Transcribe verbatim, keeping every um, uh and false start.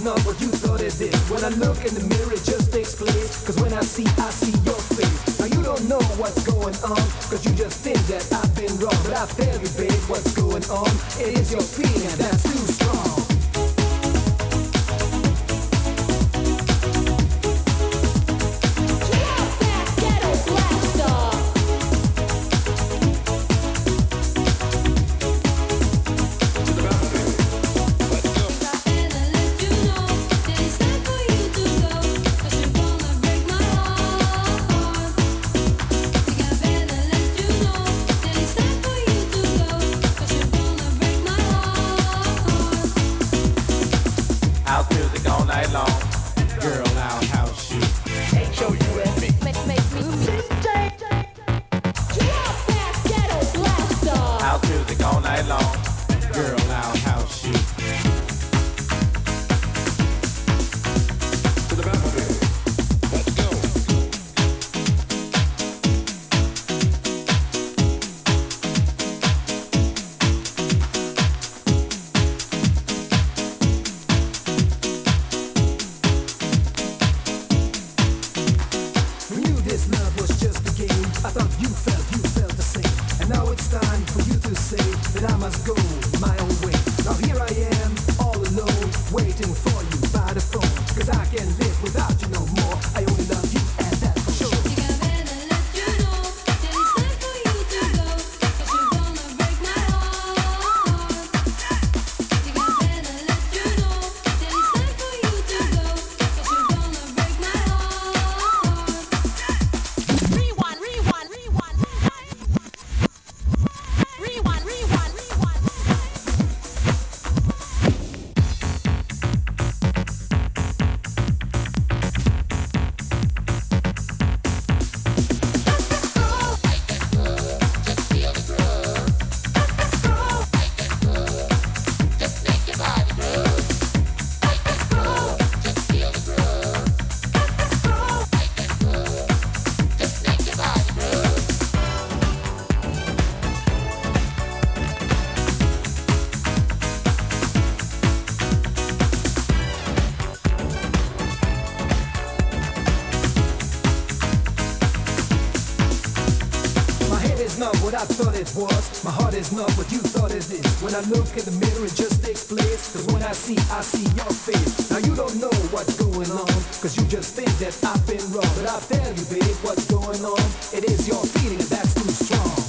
not what you thought it did. When I look in the mirror, it just takes place. Cause when I see, I see your face. Now you don't know what's going on, cause you just think that I've been wrong. But I tell you, babe, what's going on. It is your feeling that's too strong. I thought it was. My heart is not what you thought it is. When I look in the mirror, it just takes place. Cause when I see, I see your face. Now you don't know what's going on, cause you just think that I've been wrong. But I'll tell you, babe, what's going on. It is your feeling that's too strong.